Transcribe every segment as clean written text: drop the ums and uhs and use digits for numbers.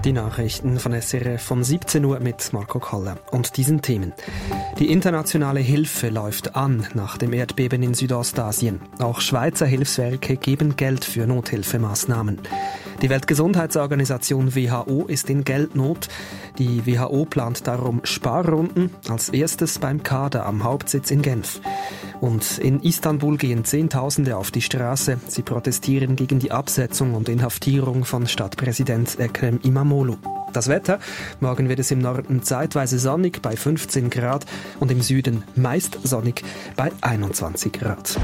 Die Nachrichten von SRF von 17 Uhr mit Marco Kaller und diesen Themen. Die internationale Hilfe läuft an nach dem Erdbeben in Südostasien. Auch Schweizer Hilfswerke geben Geld für Nothilfemaßnahmen. Die Weltgesundheitsorganisation WHO ist in Geldnot. Die WHO plant darum Sparrunden, als erstes beim Kader am Hauptsitz in Genf. Und in Istanbul gehen Zehntausende auf die Straße. Sie protestieren gegen die Absetzung und Inhaftierung von Stadtpräsident Ekrem İmamoğlu. Das Wetter: Morgen wird es im Norden zeitweise sonnig bei 15 Grad und im Süden meist sonnig bei 21 Grad.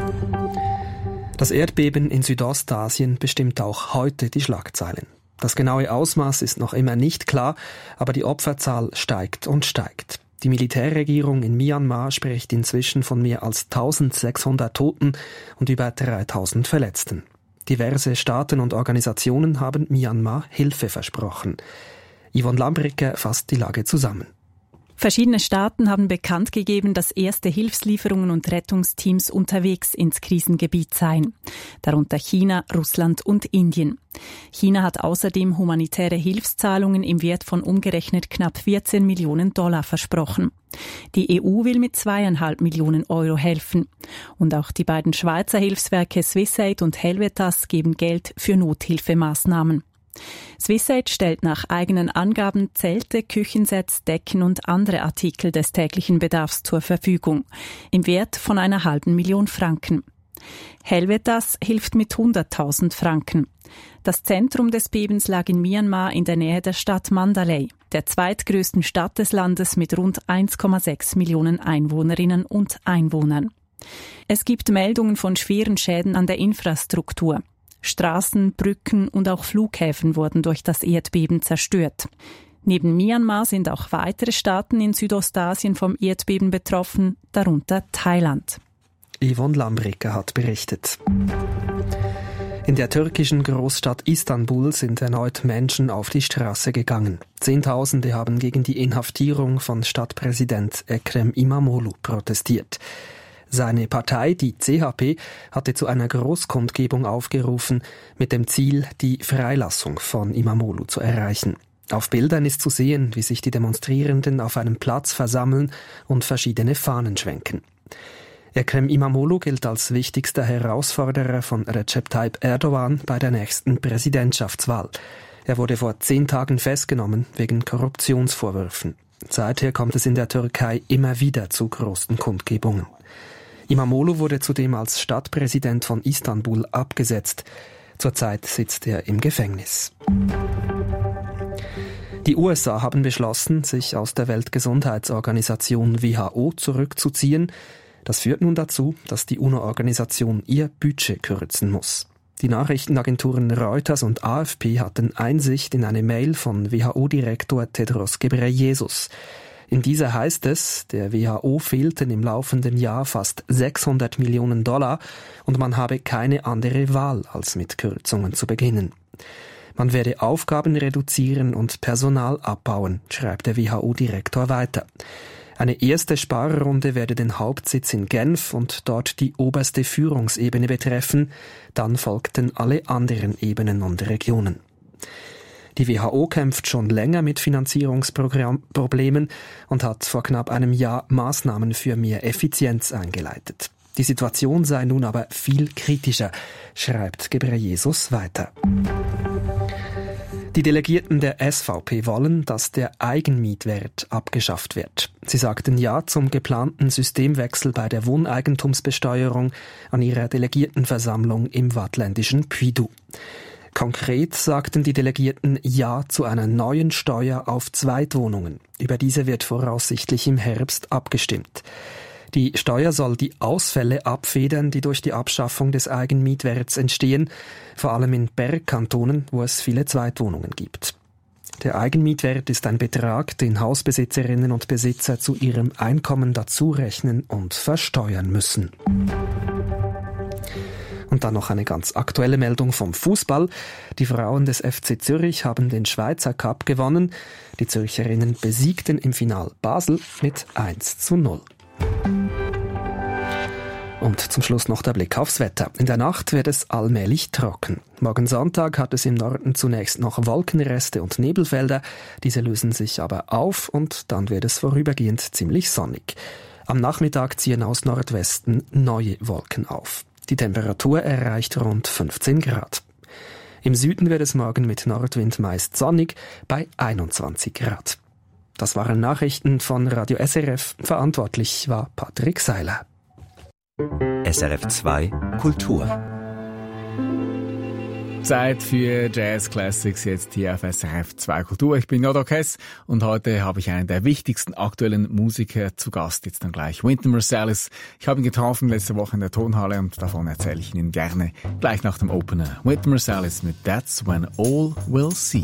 Das Erdbeben in Südostasien bestimmt auch heute die Schlagzeilen. Das genaue Ausmaß ist noch immer nicht klar, aber die Opferzahl steigt und steigt. Die Militärregierung in Myanmar spricht inzwischen von mehr als 1600 Toten und über 3000 Verletzten. Diverse Staaten und Organisationen haben Myanmar Hilfe versprochen. Yvonne Lambricke fasst die Lage zusammen. Verschiedene Staaten haben bekannt gegeben, dass erste Hilfslieferungen und Rettungsteams unterwegs ins Krisengebiet seien. Darunter China, Russland und Indien. China hat außerdem humanitäre Hilfszahlungen im Wert von umgerechnet knapp 14 Millionen Dollar versprochen. Die EU will mit 2,5 Millionen Euro helfen. Und auch die beiden Schweizer Hilfswerke Swissaid und Helvetas geben Geld für Nothilfemaßnahmen. Swissaid stellt nach eigenen Angaben Zelte, Küchensets, Decken und andere Artikel des täglichen Bedarfs zur Verfügung, im Wert von 1,5 Million Franken. Helvetas hilft mit 100.000 Franken. Das Zentrum des Bebens lag in Myanmar in der Nähe der Stadt Mandalay, der zweitgrößten Stadt des Landes mit rund 1,6 Millionen Einwohnerinnen und Einwohnern. Es gibt Meldungen von schweren Schäden an der Infrastruktur. Straßen, Brücken und auch Flughäfen wurden durch das Erdbeben zerstört. Neben Myanmar sind auch weitere Staaten in Südostasien vom Erdbeben betroffen, darunter Thailand. Yvonne Lambricke hat berichtet. In der türkischen Großstadt Istanbul sind erneut Menschen auf die Straße gegangen. Zehntausende haben gegen die Inhaftierung von Stadtpräsident Ekrem İmamoğlu protestiert. Seine Partei, die CHP, hatte zu einer Großkundgebung aufgerufen, mit dem Ziel, die Freilassung von İmamoğlu zu erreichen. Auf Bildern ist zu sehen, wie sich die Demonstrierenden auf einem Platz versammeln und verschiedene Fahnen schwenken. Ekrem İmamoğlu gilt als wichtigster Herausforderer von Recep Tayyip Erdogan bei der nächsten Präsidentschaftswahl. Er wurde vor 10 Tagen festgenommen wegen Korruptionsvorwürfen. Seither kommt es in der Türkei immer wieder zu großen Kundgebungen. İmamoğlu wurde zudem als Stadtpräsident von Istanbul abgesetzt. Zurzeit sitzt er im Gefängnis. Die USA haben beschlossen, sich aus der Weltgesundheitsorganisation WHO zurückzuziehen. Das führt nun dazu, dass die UNO-Organisation ihr Budget kürzen muss. Die Nachrichtenagenturen Reuters und AFP hatten Einsicht in eine Mail von WHO-Direktor Tedros Ghebreyesus. In dieser heißt es, der WHO fehlten im laufenden Jahr fast 600 Millionen Dollar und man habe keine andere Wahl, als mit Kürzungen zu beginnen. Man werde Aufgaben reduzieren und Personal abbauen, schreibt der WHO-Direktor weiter. Eine erste Sparrunde werde den Hauptsitz in Genf und dort die oberste Führungsebene betreffen, dann folgten alle anderen Ebenen und Regionen. Die WHO kämpft schon länger mit Finanzierungsproblemen und hat vor knapp einem Jahr Maßnahmen für mehr Effizienz eingeleitet. Die Situation sei nun aber viel kritischer, schreibt Ghebreyesus weiter. Die Delegierten der SVP wollen, dass der Eigenmietwert abgeschafft wird. Sie sagten Ja zum geplanten Systemwechsel bei der Wohneigentumsbesteuerung an ihrer Delegiertenversammlung im waadtländischen Puidoux. Konkret sagten die Delegierten Ja zu einer neuen Steuer auf Zweitwohnungen. Über diese wird voraussichtlich im Herbst abgestimmt. Die Steuer soll die Ausfälle abfedern, die durch die Abschaffung des Eigenmietwerts entstehen, vor allem in Bergkantonen, wo es viele Zweitwohnungen gibt. Der Eigenmietwert ist ein Betrag, den Hausbesitzerinnen und Besitzer zu ihrem Einkommen dazurechnen und versteuern müssen. Und dann noch eine ganz aktuelle Meldung vom Fußball. Die Frauen des FC Zürich haben den Schweizer Cup gewonnen. Die Zürcherinnen besiegten im Finale Basel mit 1:0. Und zum Schluss noch der Blick aufs Wetter. In der Nacht wird es allmählich trocken. Morgen Sonntag hat es im Norden zunächst noch Wolkenreste und Nebelfelder. Diese lösen sich aber auf und dann wird es vorübergehend ziemlich sonnig. Am Nachmittag ziehen aus Nordwesten neue Wolken auf. Die Temperatur erreicht rund 15 Grad. Im Süden wird es morgen mit Nordwind meist sonnig bei 21 Grad. Das waren Nachrichten von Radio SRF. Verantwortlich war Patrick Seiler. SRF 2 Kultur. Zeit für Jazz Classics jetzt hier auf SRF 2 Kultur. Ich bin Jodo Kess und heute habe ich einen der wichtigsten aktuellen Musiker zu Gast. Jetzt dann gleich Wynton Marsalis. Ich habe ihn getroffen letzte Woche in der Tonhalle und davon erzähle ich Ihnen gerne gleich nach dem Opener. Wynton Marsalis mit That's When All Will See.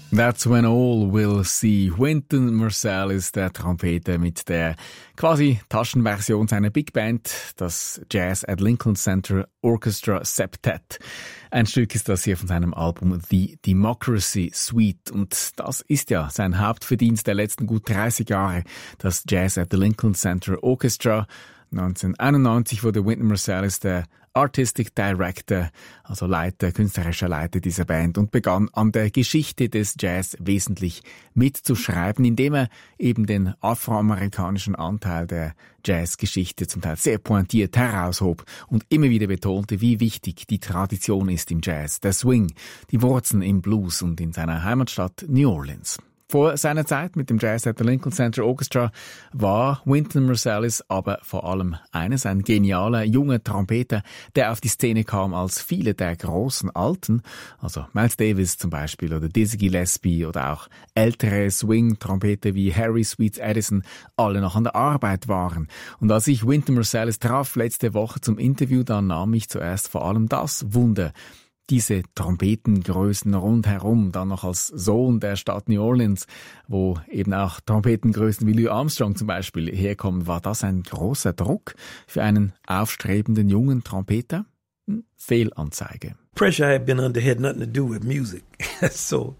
That's when all will see. Wynton Marsalis, der Trompeter mit der quasi Taschenversion seiner Big Band, das Jazz at Lincoln Center Orchestra Septet. Ein Stück ist das hier von seinem Album The Democracy Suite. Und das ist ja sein Hauptverdienst der letzten gut 30 Jahre, das Jazz at the Lincoln Center Orchestra. 1991 wurde Wynton Marsalis der Artistic Director, also künstlerischer Leiter dieser Band, und begann an der Geschichte des Jazz wesentlich mitzuschreiben, indem er eben den afroamerikanischen Anteil der Jazzgeschichte zum Teil sehr pointiert heraushob und immer wieder betonte, wie wichtig die Tradition ist im Jazz, der Swing, die Wurzeln im Blues und in seiner Heimatstadt New Orleans. Vor seiner Zeit mit dem Jazz at the Lincoln Center Orchestra war Wynton Marsalis aber vor allem ein genialer, junger Trompeter, der auf die Szene kam, als viele der großen Alten, also Miles Davis zum Beispiel oder Dizzy Gillespie oder auch ältere Swing-Trompeter wie Harry Sweets Edison, alle noch an der Arbeit waren. Und als ich Wynton Marsalis traf letzte Woche zum Interview, dann nahm mich zuerst vor allem das Wunder, diese Trompetengrößen rundherum, dann noch als Sohn der Stadt New Orleans, wo eben auch Trompetengrößen wie Louis Armstrong zum Beispiel herkommen. War das ein großer Druck für einen aufstrebenden jungen Trompeter? Fehlanzeige. Pressure I had been under had nothing to do with music. So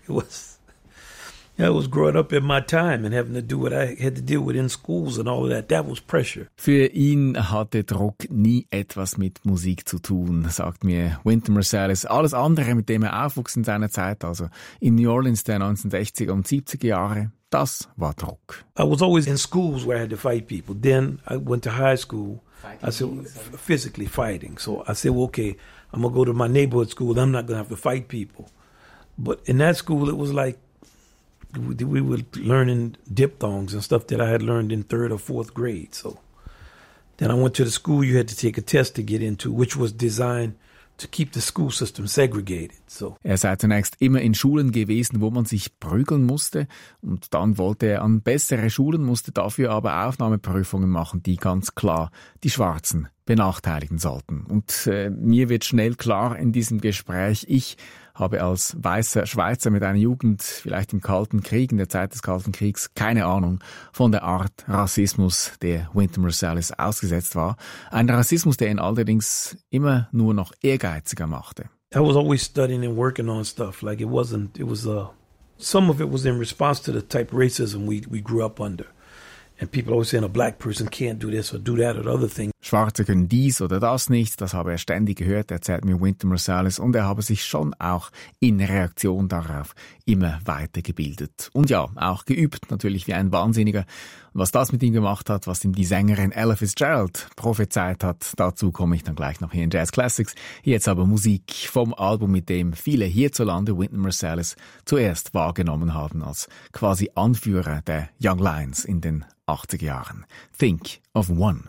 I was growing up in my time and having to do what I had to deal with in schools and all of that. That was pressure. Für ihn hatte Druck nie etwas mit Musik zu tun, sagt mir Wynton Marsalis. Alles andere, mit dem er aufwuchs in seiner Zeit, also in New Orleans der 1960er und 70er Jahre, das war Druck. I was always in schools where I had to fight people. Then I went to high school. I said, physically fighting. So I said, well, okay, I'm going to go to my neighborhood school. I'm not going to have to fight people. But in that school, it was like, we were learning diphthongs and stuff that I had learned in 3rd or 4th grade. So then I went to the school you had to take a test to get into, which was designed to keep the school system segregated. So. Er sei zunächst immer in Schulen gewesen, wo man sich prügeln musste, und dann wollte er an bessere Schulen, musste dafür aber Aufnahmeprüfungen machen, die ganz klar die Schwarzen benachteiligen sollten. Und mir wird schnell klar in diesem Gespräch, ich habe als weißer Schweizer mit einer Jugend, vielleicht im Kalten Krieg, in der Zeit des Kalten Kriegs, keine Ahnung von der Art Rassismus, der Wynton Marsalis ausgesetzt war. Ein Rassismus, der ihn allerdings immer nur noch ehrgeiziger machte. I was always studying and working on stuff. Like some of it was in response to the type of racism we grew up under. And people always saying a black person can't do this or do that or other things. Schwarze können dies oder das nicht, das habe er ständig gehört, erzählt mir Wynton Marsalis, und er habe sich schon auch in Reaktion darauf immer weitergebildet. Und ja, auch geübt, natürlich wie ein Wahnsinniger. Und was das mit ihm gemacht hat, was ihm die Sängerin Ella Fitzgerald prophezeit hat, dazu komme ich dann gleich noch hier in Jazz Classics. Jetzt aber Musik vom Album, mit dem viele hierzulande Wynton Marsalis zuerst wahrgenommen haben als quasi Anführer der Young Lions in den 80er Jahren. Think of One.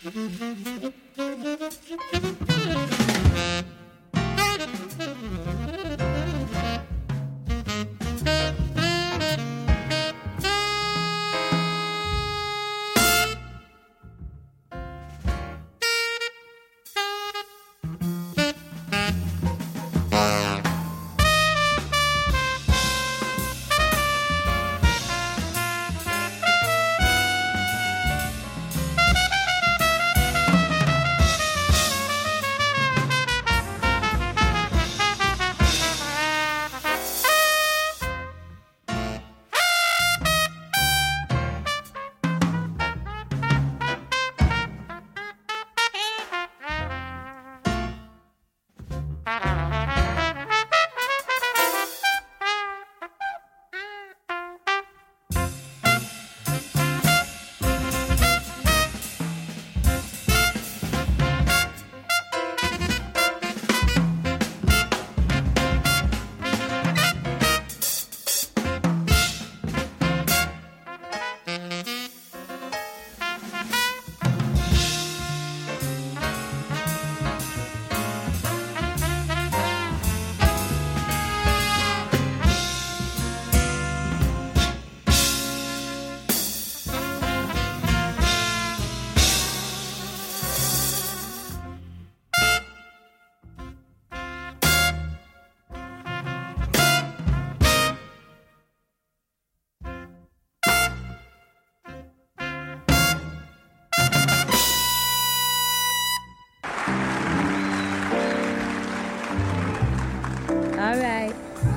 All right.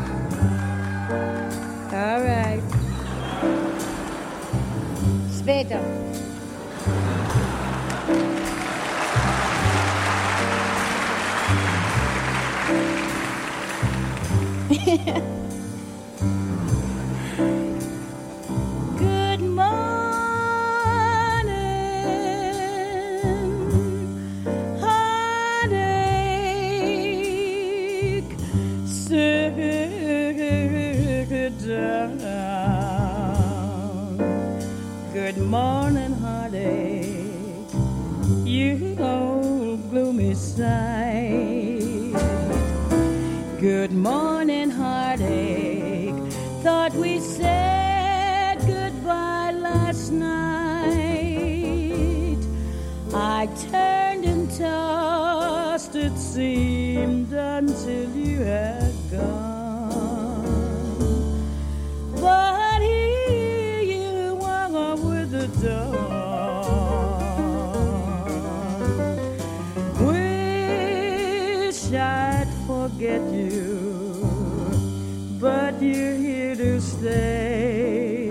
All right. Später. Good morning, heartache, sit down. Good morning, heartache, you old gloomy sight. Good morning, heartache, thought we said goodbye last night. I turned and tossed, it seemed, until you had gone. But here you are with the dawn. Wish I'd forget you, but you're here to stay.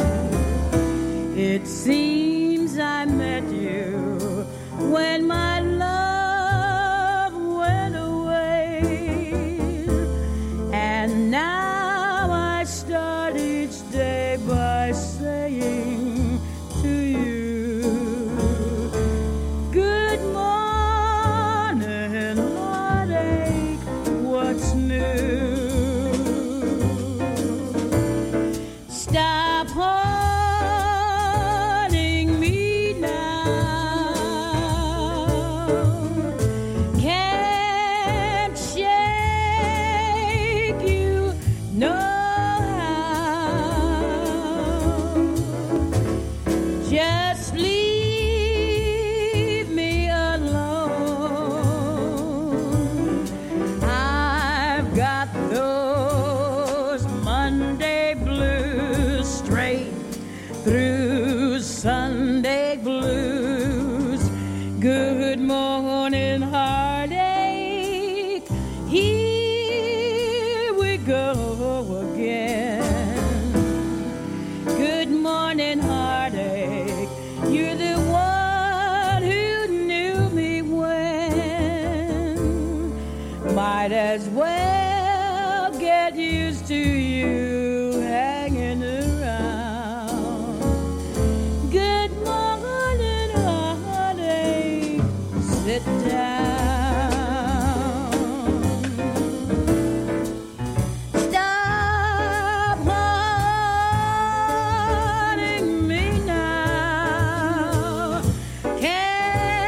It seems I met you when my love went away, and now I start each day by saying to you, good morning, heartache, what's new? Stop haunting me now. Can't shake you no how. Just leave me alone. I've got those Monday blues straight through Sunday blues. Good morning, heartache, here we go again. Good morning, heartache, you're the one who knew me when. Might as well get used to you hanging around. Good morning, heartache, sit down. Stop haunting me now. Can't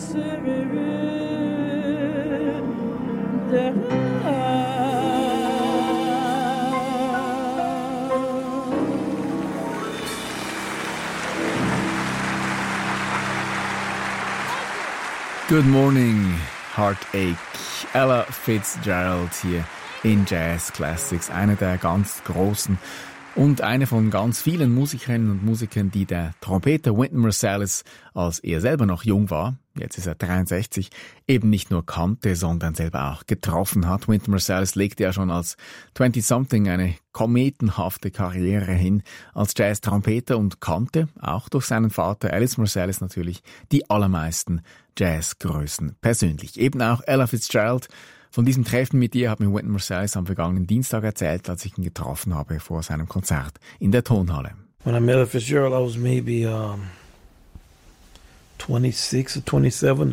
Good Morning, Heartache. Ella Fitzgerald hier in Jazz Classics. Eine der ganz großen und eine von ganz vielen Musikerinnen und Musikern, die der Trompeter Wynton Marsalis, als er selber noch jung war, jetzt ist er 63, eben nicht nur kannte, sondern selber auch getroffen hat. Wynton Marsalis legte ja schon als 20-something eine kometenhafte Karriere hin als Jazz-Trompeter und kannte, auch durch seinen Vater Ellis Marsalis natürlich, die allermeisten Jazzgrößen persönlich. Eben auch Ella Fitzgerald. Von diesem Treffen mit ihr hat mir Wynton Marsalis am vergangenen Dienstag erzählt, als ich ihn getroffen habe vor seinem Konzert in der Tonhalle. When I met Ella Fitzgerald, I was maybe 26 or 27.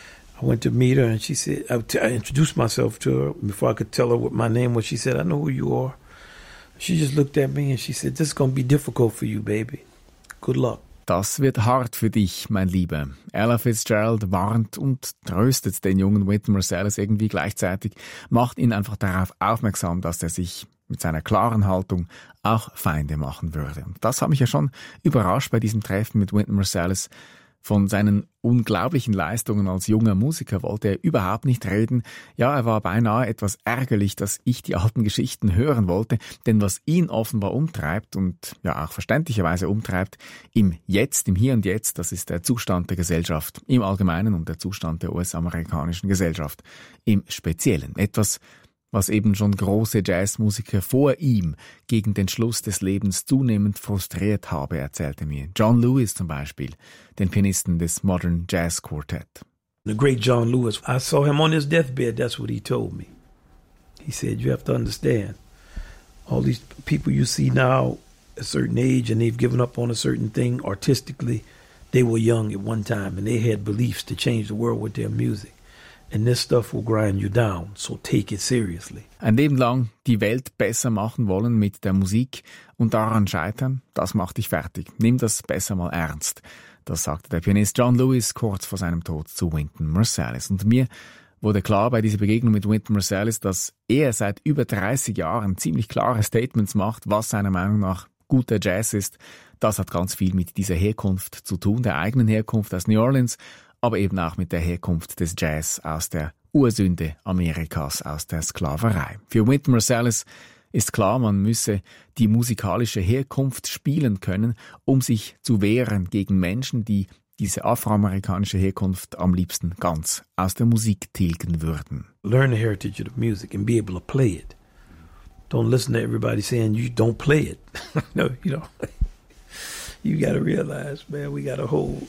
I went to meet her and she said, I introduced myself to her. Before I could tell her what my name was, she said, I know who you are. She just looked at me and she said, this is going to be difficult for you, baby. Good luck. Das wird hart für dich, mein Lieber. Ella Fitzgerald warnt und tröstet den jungen Wynton Marsalis irgendwie gleichzeitig, macht ihn einfach darauf aufmerksam, dass er sich mit seiner klaren Haltung auch Feinde machen würde. Und das hat mich ja schon überrascht bei diesem Treffen mit Wynton Marsalis. Von seinen unglaublichen Leistungen als junger Musiker wollte er überhaupt nicht reden. Ja, er war beinahe etwas ärgerlich, dass ich die alten Geschichten hören wollte, denn was ihn offenbar umtreibt und ja auch verständlicherweise umtreibt, im Jetzt, im Hier und Jetzt, das ist der Zustand der Gesellschaft im Allgemeinen und der Zustand der US-amerikanischen Gesellschaft im Speziellen. Etwas, was eben schon große Jazzmusiker vor ihm gegen den Schluss des Lebens zunehmend frustriert habe, erzählte mir. John Lewis zum Beispiel, den Pianisten des Modern Jazz Quartet. The great John Lewis, I saw him on his deathbed, that's what he told me. He said, you have to understand, all these people you see now at a certain age and they've given up on a certain thing artistically, they were young at one time and they had beliefs to change the world with their music. And this stuff will grind you down, so take it seriously. Ein Leben lang die Welt besser machen wollen mit der Musik und daran scheitern, das macht dich fertig. Nimm das besser mal ernst. Das sagte der Pianist John Lewis kurz vor seinem Tod zu Wynton Marsalis. Und mir wurde klar bei dieser Begegnung mit Wynton Marsalis, dass er seit über 30 Jahren ziemlich klare Statements macht, was seiner Meinung nach guter Jazz ist. Das hat ganz viel mit dieser Herkunft zu tun, der eigenen Herkunft aus New Orleans, aber eben auch mit der Herkunft des Jazz aus der Ursünde Amerikas, aus der Sklaverei. Für Wynton Marsalis ist klar, man müsse die musikalische Herkunft spielen können, um sich zu wehren gegen Menschen, die diese afroamerikanische Herkunft am liebsten ganz aus der Musik tilgen würden. Learn the heritage of the music and be able to play it. Don't listen to everybody saying you don't play it. No, you know. You got to realize, man, we have a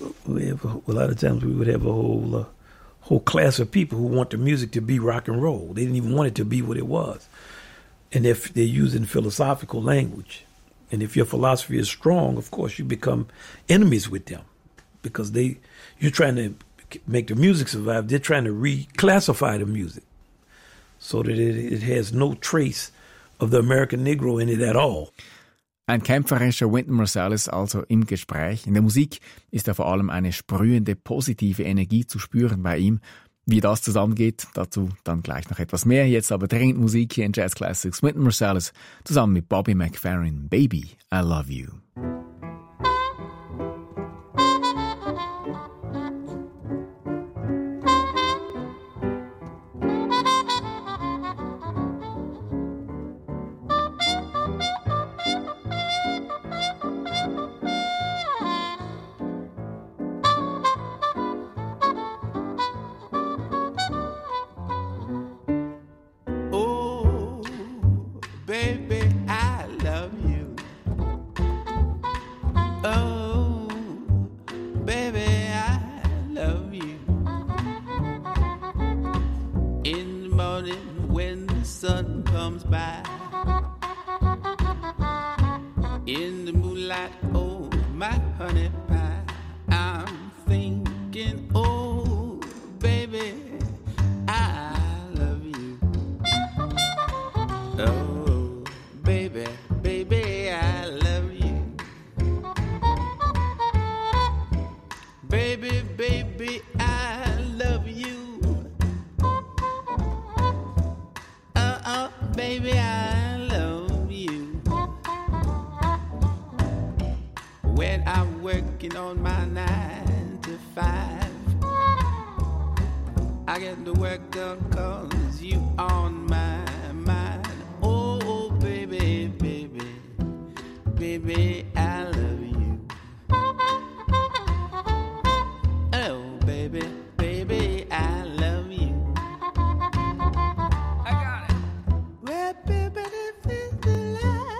lot of times we would have a whole class of people who want the music to be rock and roll. They didn't even want it to be what it was. And if they're using philosophical language, and if your philosophy is strong, of course, you become enemies with them because you're trying to make the music survive. They're trying to reclassify the music so that it has no trace of the American Negro in it at all. Ein kämpferischer Wynton Marsalis also im Gespräch. In der Musik ist vor allem eine sprühende, positive Energie zu spüren bei ihm. Wie das zusammengeht, dazu dann gleich noch etwas mehr. Jetzt aber dringend Musik hier in Jazz Classics. Wynton Marsalis zusammen mit Bobby McFerrin. Baby, I Love You. Baby, I baby, I love you. When I'm working on my 9 to 5, I get to work done 'cause you on my mind. Oh, baby, baby, baby, I love you. Oh, baby, baby, I love you. I got it. Well, baby, this is the light.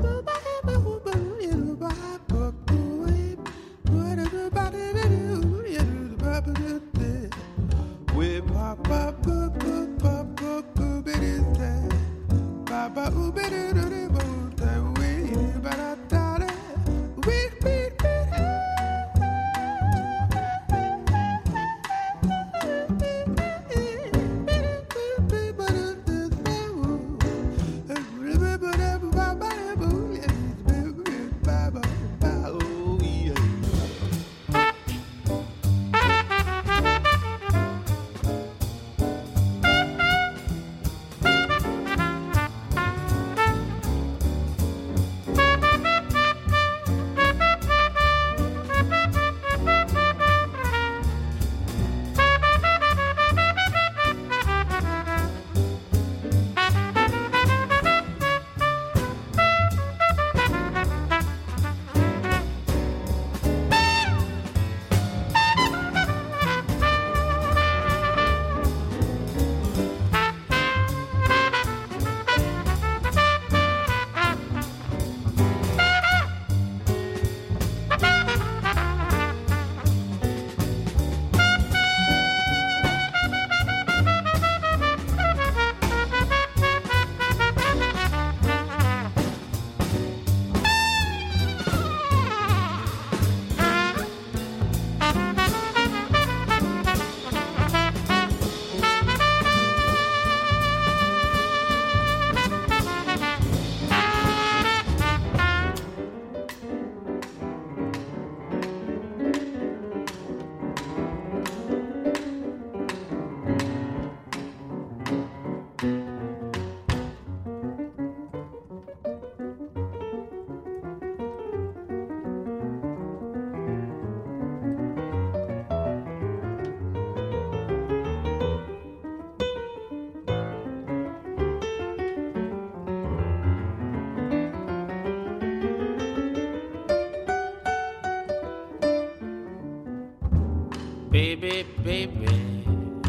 Baby, baby,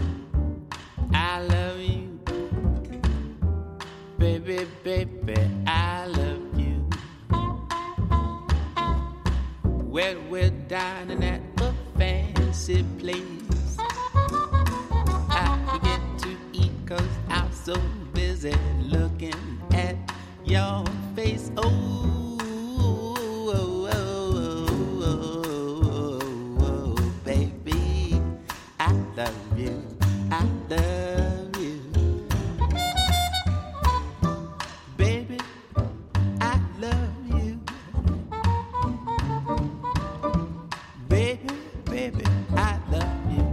I love you. Baby, baby, I love you. When we're dining at a fancy place, I forget to eat 'cause I'm so busy looking at your face. Oh, love you, I love you. Baby, I love you. Baby, baby, I love you.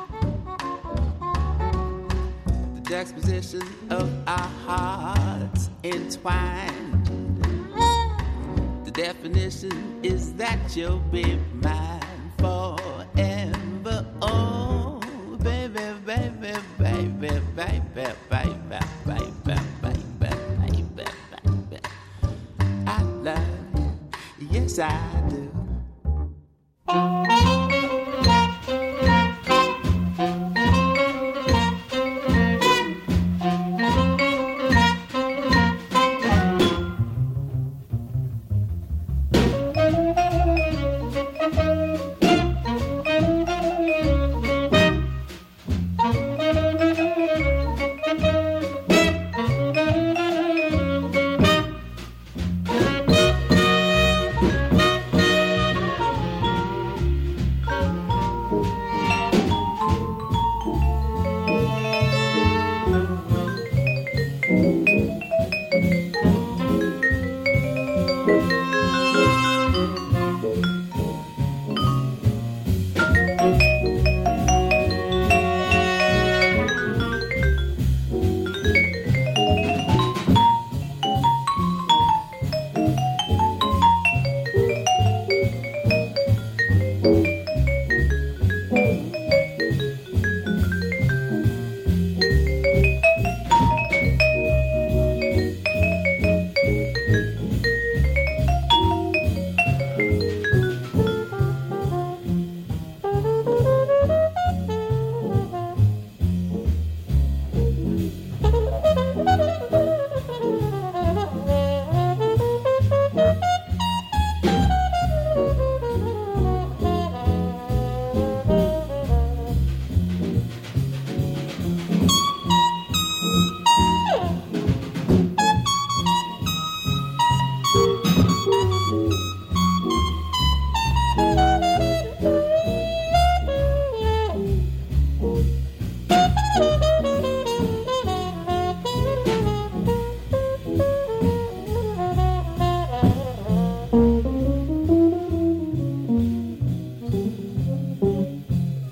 The juxtaposition of our hearts entwined. The definition is that you'll be mine forever. Oh, baby, baby, baby, baby, baby, baby, baby, baby, baby. I love you, yes I do.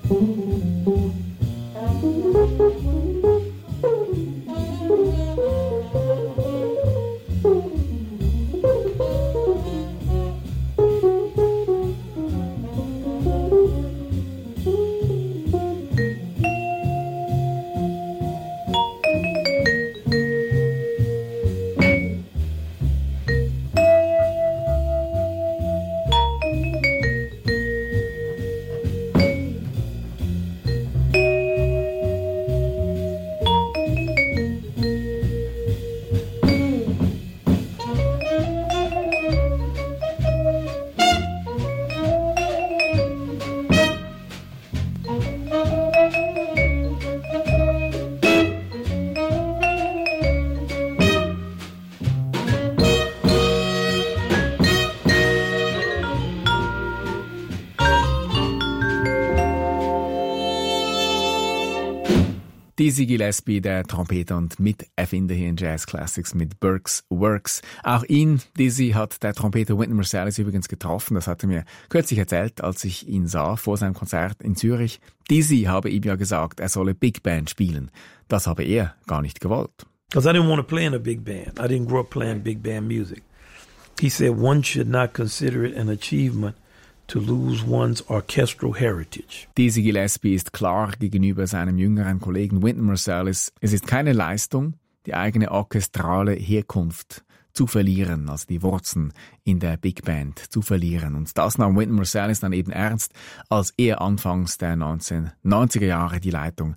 Dizzy Gillespie, der Trompeter und Miterfinder hier in Jazz Classics mit Burke's Works. Auch ihn, Dizzy, hat der Trompeter Wynton Marsalis übrigens getroffen. Das hat er mir kürzlich erzählt, als ich ihn sah vor seinem Konzert in Zürich. Dizzy habe ihm ja gesagt, er solle Big Band spielen. Das habe er gar nicht gewollt. Because I didn't want to play in a big band. I didn't grow up playing big band music. He said one should not consider it an achievement to lose one's orchestral heritage. Dizzy Gillespie ist klar gegenüber seinem jüngeren Kollegen Wynton Marsalis. Es ist keine Leistung, die eigene orchestrale Herkunft zu verlieren, also die Wurzeln in der Big Band zu verlieren. Und das nahm Wynton Marsalis dann eben ernst, als er anfangs der 1990er Jahre die Leitung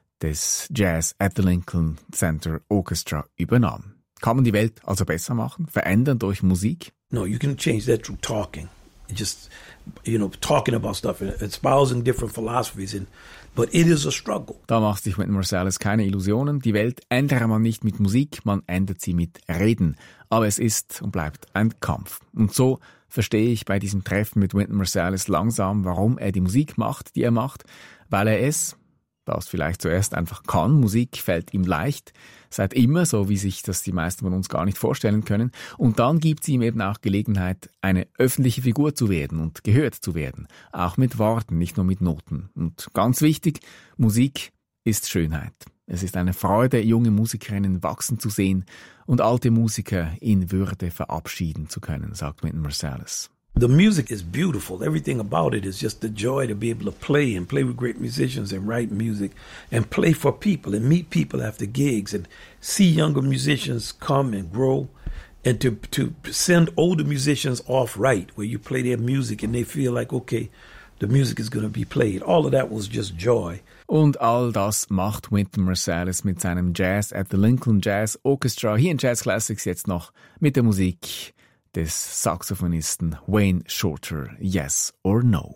des Jazz at the Lincoln Center Orchestra übernahm. Kann man die Welt also besser machen, verändern durch Musik? No, you can change that through talking. Just, talking about stuff, espousing different philosophies, but it is a struggle. Da macht sich Wynton Marsalis keine Illusionen. Die Welt ändere man nicht mit Musik, man ändert sie mit Reden. Aber es ist und bleibt ein Kampf. Und so verstehe ich bei diesem Treffen mit Wynton Marsalis langsam, warum er die Musik macht, die er macht, weil er es, das vielleicht zuerst einfach kann. Musik fällt ihm leicht, seit immer, so wie sich das die meisten von uns gar nicht vorstellen können. Und dann gibt es ihm eben auch Gelegenheit, eine öffentliche Figur zu werden und gehört zu werden. Auch mit Worten, nicht nur mit Noten. Und ganz wichtig, Musik ist Schönheit. Es ist eine Freude, junge Musikerinnen wachsen zu sehen und alte Musiker in Würde verabschieden zu können, sagt Wynton Marsalis. The music is beautiful. Everything about it is just the joy to be able to play and play with great musicians and write music and play for people and meet people after gigs and see younger musicians come and grow and to send older musicians off right where you play their music and they feel like, okay, the music is going to be played. All of that was just joy. Und all das macht Wynton Marsalis mit seinem Jazz at the Lincoln Jazz Orchestra hier in Jazz Classics jetzt noch mit der Musik des Saxophonisten Wayne Shorter, Yes or No.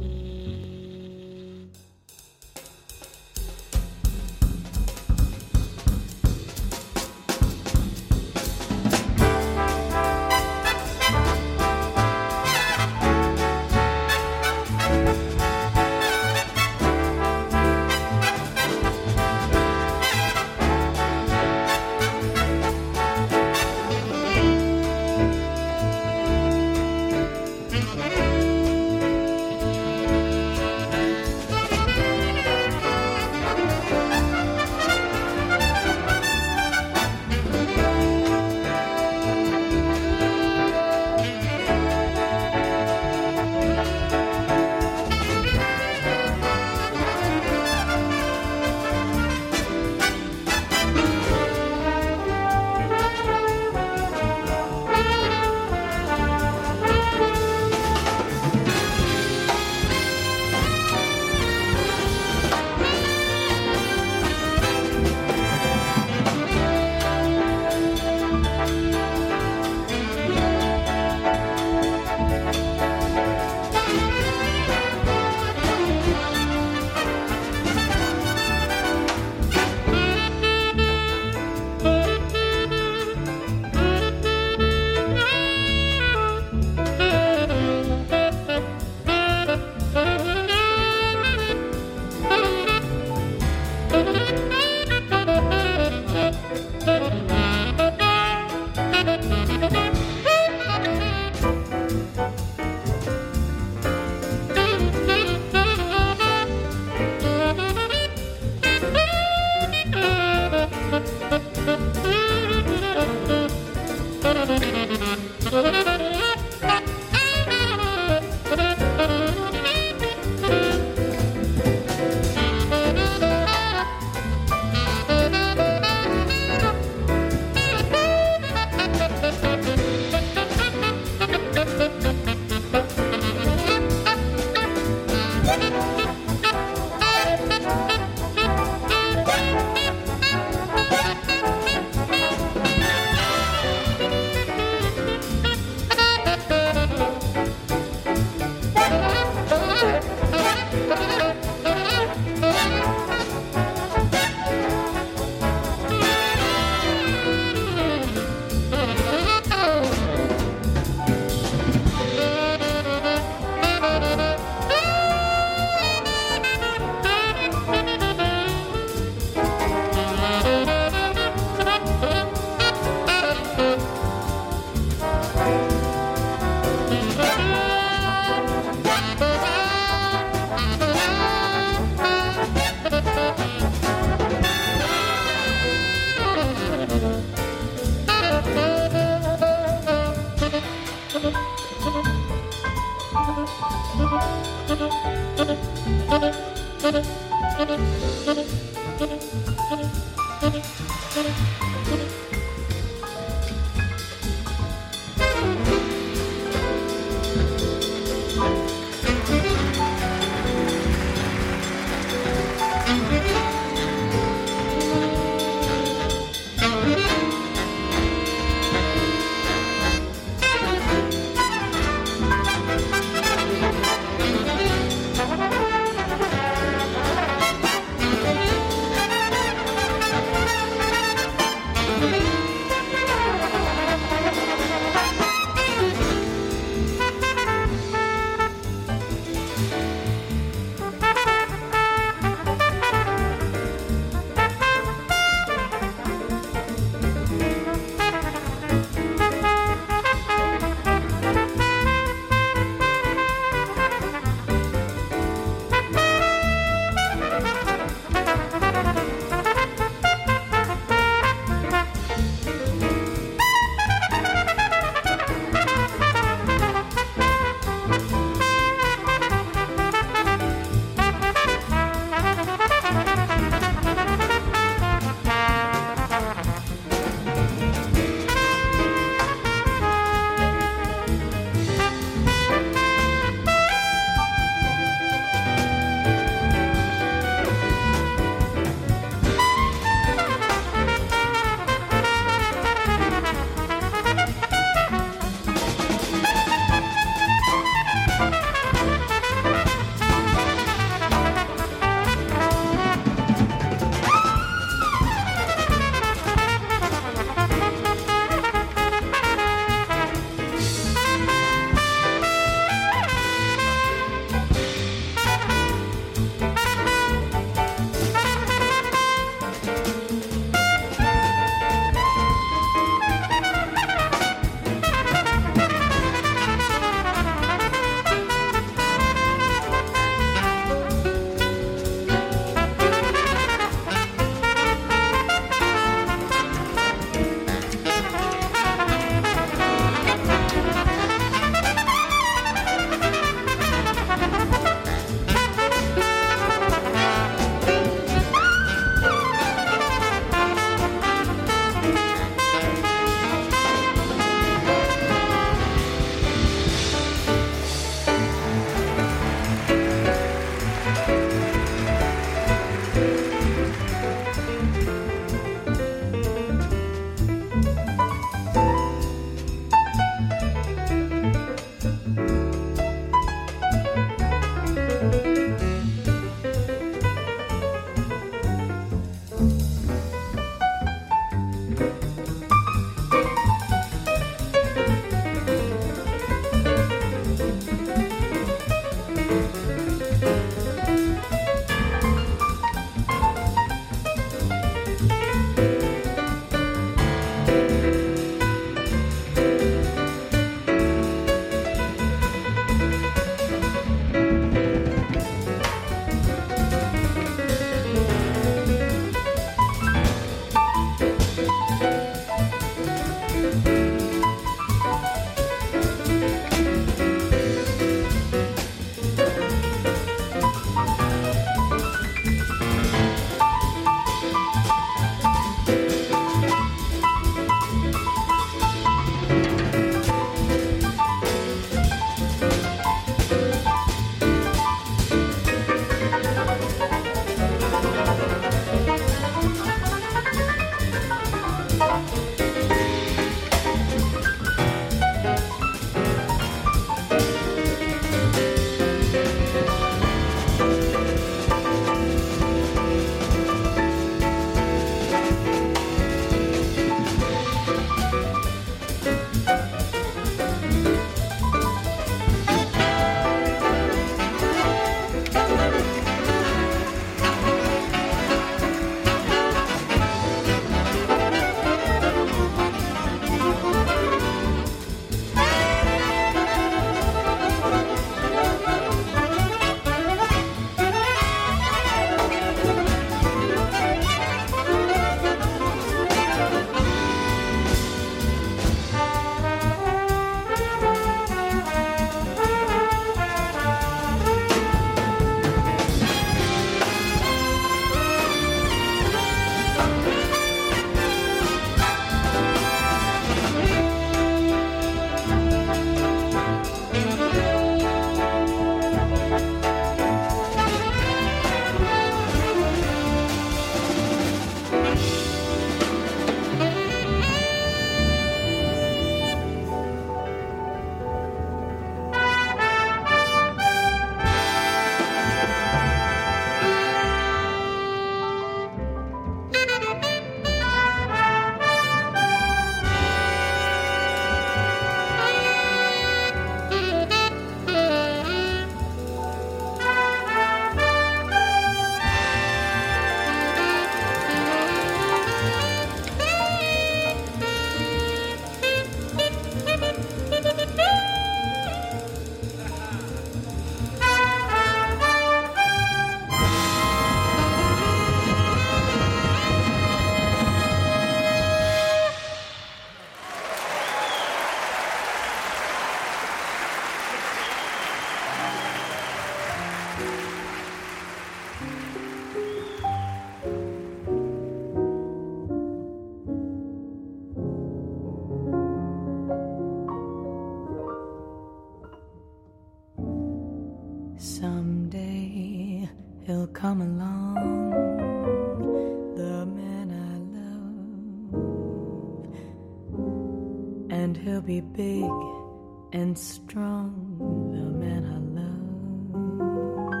and he'll be big and strong, the man I love.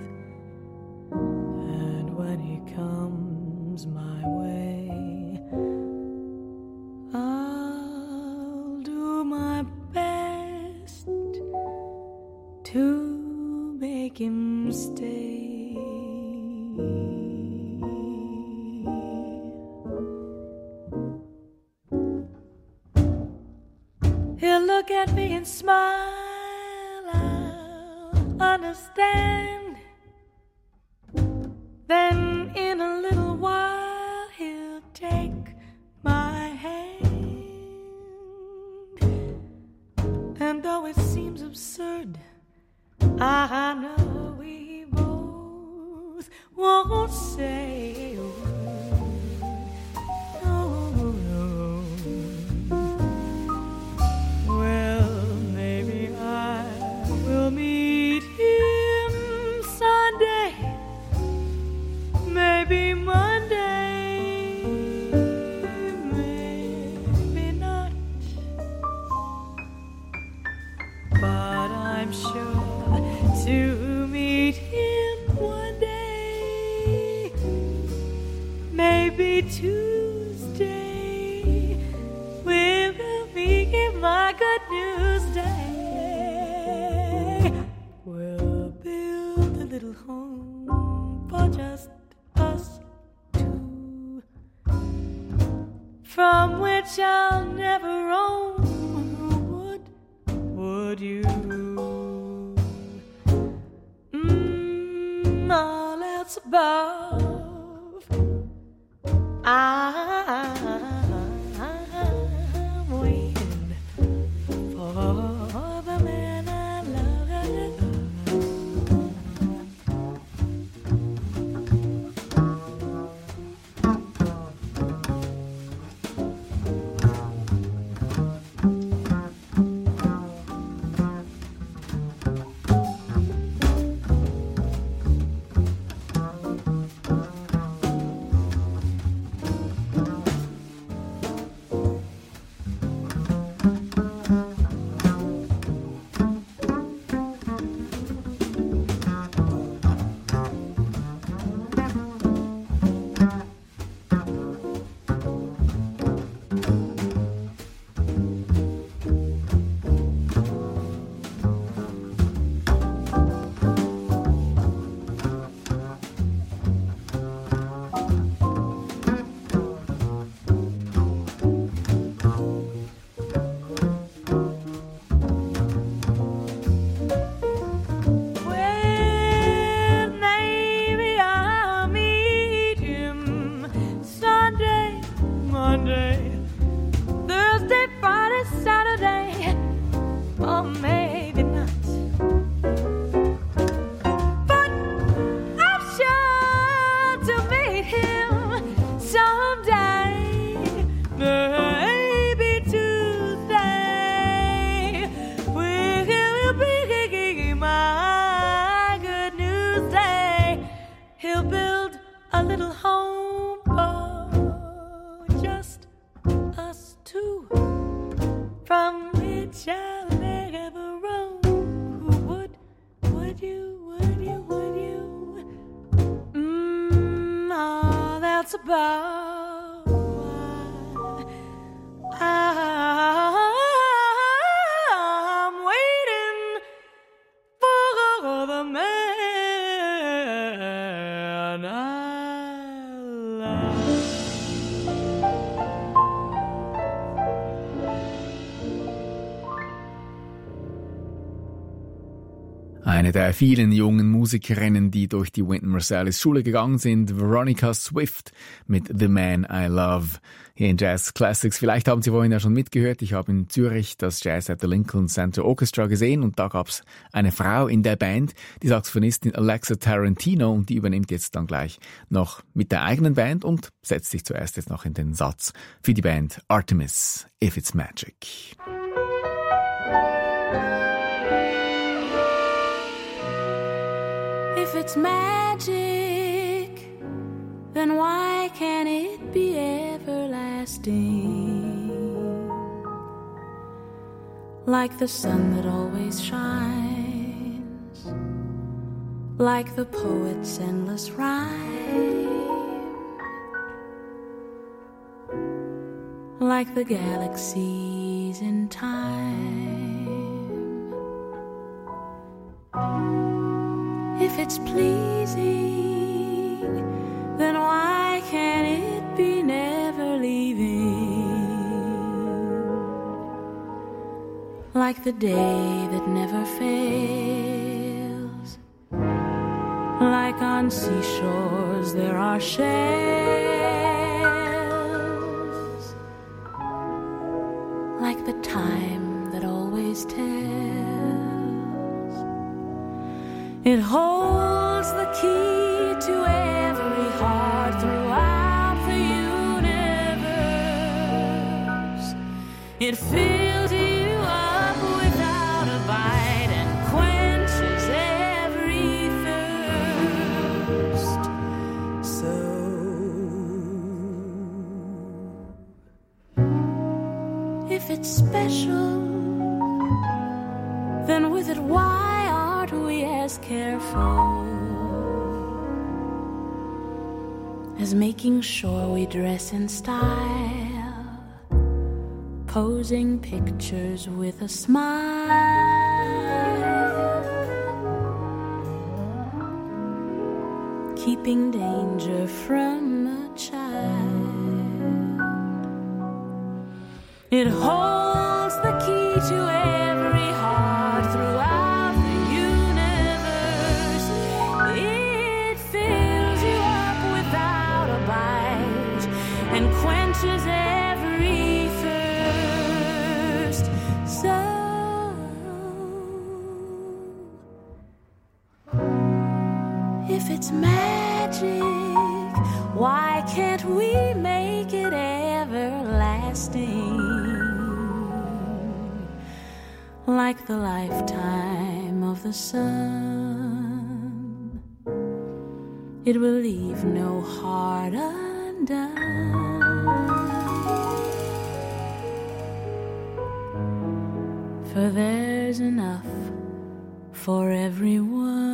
And when he comes my way, I'll do my best to make him stay. He'll look at me and smile, I'll understand. Then in a little while he'll take my hand. And though it seems absurd, I know we both won't say a word. Maybe Monday, maybe not. But I'm sure to meet him one day. Maybe Tuesday will be my good news day. We'll build a little home for just us two, from which I'll never roam. Would you? All else above, I'm waiting for the man I love. Eine der vielen jungen Musikerinnen, die durch die Wynton Marsalis Schule gegangen sind, Veronica Swift mit The Man I Love hier in Jazz Classics. Vielleicht haben Sie vorhin ja schon mitgehört, ich habe in Zürich das Jazz at the Lincoln Center Orchestra gesehen und da gab es eine Frau in der Band, die Saxophonistin Alexa Tarantino, und die übernimmt jetzt dann gleich noch mit der eigenen Band und setzt sich zuerst jetzt noch in den Satz für die Band Artemis, If It's Magic. If it's magic, then why can't it be everlasting? like the sun that always shines, like the poet's endless rhyme, like the galaxies in time. If it's pleasing, then why can't it be never leaving? Like the day that never fails, like on seashores there are shells, like the time that always tells. It holds the key to every heart throughout the universe. It fills you up without a bite and quenches every thirst. So, if it's special, then with it, why aren't we as careful as making sure we dress in style, posing pictures with a smile, keeping danger from a child? It holds the key to every heart throughout the universe. It fills you up without a bite and quenches every thirst. So, if it's magic, why can't we make it everlasting? Like the lifetime of the sun, it will leave no heart undone. For there's enough for everyone.